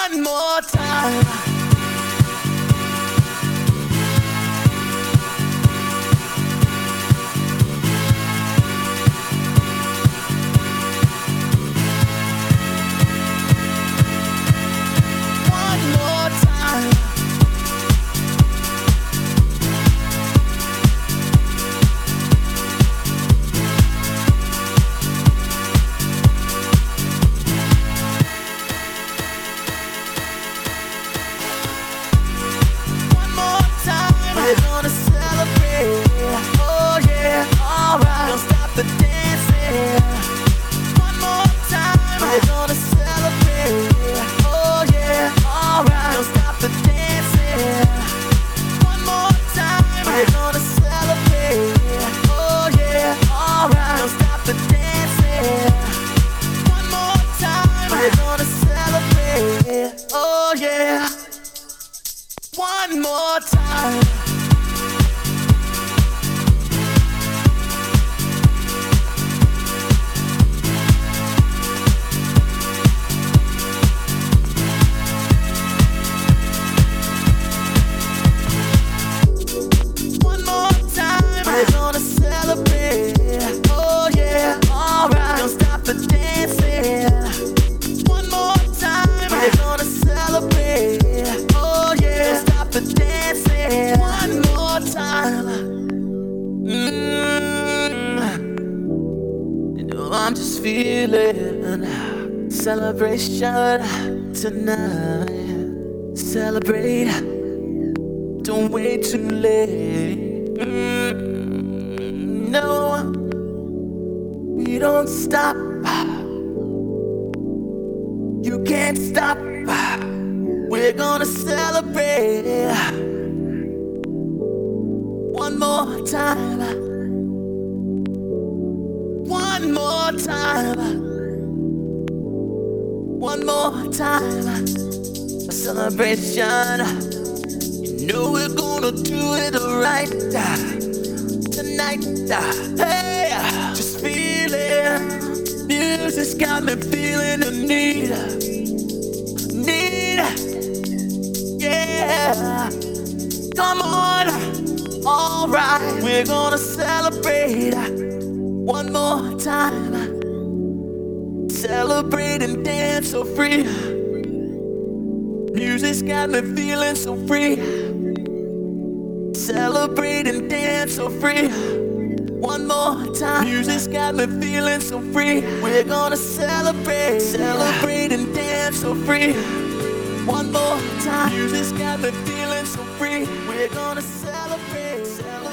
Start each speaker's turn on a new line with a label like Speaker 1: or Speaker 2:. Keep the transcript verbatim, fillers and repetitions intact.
Speaker 1: one more time. We're gonna celebrate, oh yeah, alright. Don't stop the dancing. One more time. We're gonna celebrate, oh yeah, alright. Don't stop the dancing. One more time. We're gonna celebrate, oh yeah, alright. Don't stop the dancing. One more time. We're gonna celebrate, oh yeah. One more time. One more time. We're gonna celebrate. Oh yeah, alright. Don't stop the dancing. One more time. We're gonna celebrate. Oh yeah, don't stop the dancing. One more time. Mm. You know I'm just feeling celebration tonight. Celebrate. Don't wait too late. Mm, no, we don't stop. You can't stop. We're gonna celebrate. One more time. One more time. One more time. A celebration. No, we're gonna do it right tonight. Hey, just feeling. Music's got me feeling the need. Need. Yeah. Come on. Alright. We're gonna celebrate one more time. Celebrate and dance so free. Music's got me feeling so free. Celebrate and dance so free. One more time. Music's got me feeling so free. We're gonna celebrate. Celebrate and dance so free. One more time. Music's got me feeling so free. We're gonna celebrate. Celebrate.